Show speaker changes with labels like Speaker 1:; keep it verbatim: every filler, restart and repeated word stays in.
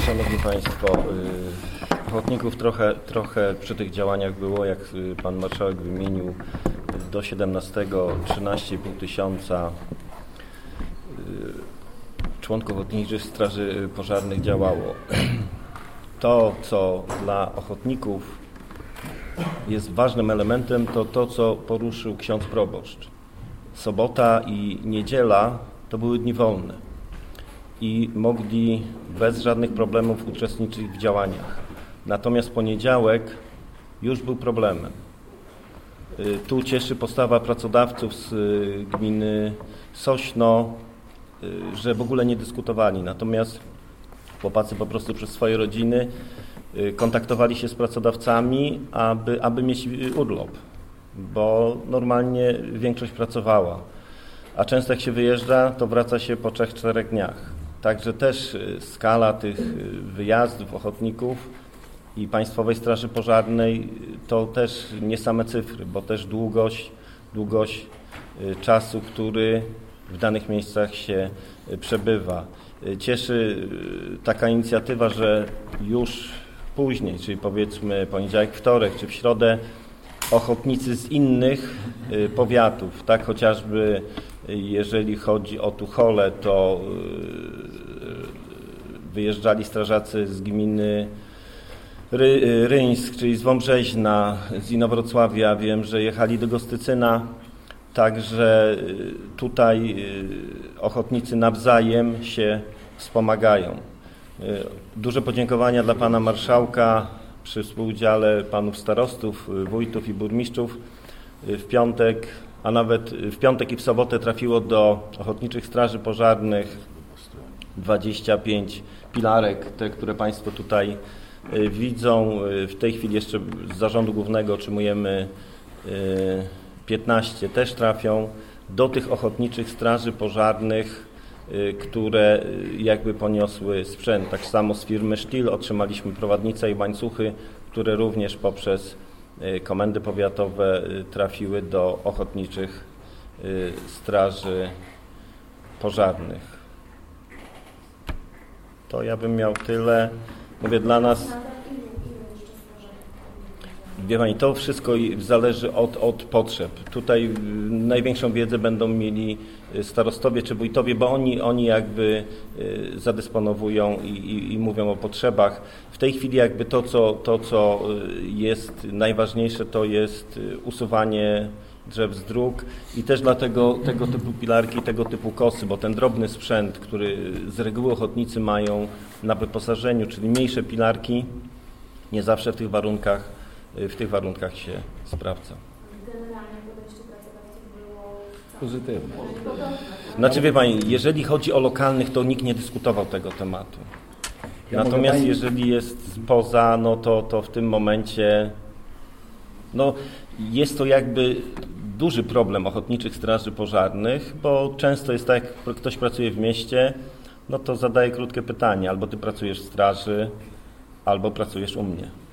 Speaker 1: Szanowni Państwo, ochotników trochę, trochę przy tych działaniach było, jak Pan Marszałek wymienił, do siedemnastego trzynaście i pół tysiąca członków Ochotniczych Straży Pożarnych działało. To, co dla ochotników jest ważnym elementem, to to, co poruszył ksiądz proboszcz. Sobota i niedziela to były dni wolne i mogli bez żadnych problemów uczestniczyć w działaniach. Natomiast poniedziałek już był problemem. Tu cieszy postawa pracodawców z gminy Sośno, że w ogóle nie dyskutowali. Natomiast chłopacy po prostu przez swoje rodziny kontaktowali się z pracodawcami, aby, aby mieć urlop, bo normalnie większość pracowała. A często jak się wyjeżdża, to wraca się po trzech, czterech dniach. Także też skala tych wyjazdów ochotników i Państwowej Straży Pożarnej to też nie same cyfry, bo też długość, długość czasu, który w danych miejscach się przebywa. Cieszy taka inicjatywa, że już później, czyli powiedzmy poniedziałek, wtorek czy w środę, ochotnicy z innych powiatów, tak chociażby jeżeli chodzi o Tucholę, to wyjeżdżali strażacy z gminy Ry, Ryńsk, czyli z Wąbrzeźna, z Inowrocławia, wiem, że jechali do Gostycyna, także tutaj ochotnicy nawzajem się wspomagają. Duże podziękowania dla pana marszałka przy współudziale panów starostów, wójtów i burmistrzów. W piątek, a nawet w piątek i w sobotę trafiło do Ochotniczych Straży Pożarnych dwadzieścia pięć pilarek, te, które Państwo tutaj widzą. W tej chwili jeszcze z Zarządu Głównego otrzymujemy piętnaście, też trafią do tych Ochotniczych Straży Pożarnych, które jakby poniosły sprzęt. Tak samo z firmy Sztil otrzymaliśmy prowadnice i łańcuchy, które również poprzez komendy powiatowe trafiły do Ochotniczych Straży Pożarnych. To ja bym miał tyle. Mówię, dla nas, wie Pani, to wszystko zależy od, od potrzeb. Tutaj największą wiedzę będą mieli starostowie czy wójtowie, bo oni, oni jakby zadysponowują i, i, i mówią o potrzebach. W tej chwili jakby to co, to, co jest najważniejsze, to jest usuwanie drzew z dróg i też dlatego tego typu pilarki, tego typu kosy, bo ten drobny sprzęt, który z reguły ochotnicy mają na wyposażeniu, czyli mniejsze pilarki, nie zawsze w tych warunkach, w tych warunkach się sprawdza.
Speaker 2: Generalnie podejście pracodawców było
Speaker 3: pozytywne.
Speaker 1: Znaczy, wie Pani, jeżeli chodzi o lokalnych, to nikt nie dyskutował tego tematu.
Speaker 3: Ja
Speaker 1: Natomiast
Speaker 3: pani...
Speaker 1: jeżeli jest spoza, no to, to w tym momencie no, jest to jakby duży problem Ochotniczych Straży Pożarnych, bo często jest tak, jak ktoś pracuje w mieście, no to zadaje krótkie pytanie, albo ty pracujesz w straży, albo pracujesz u mnie.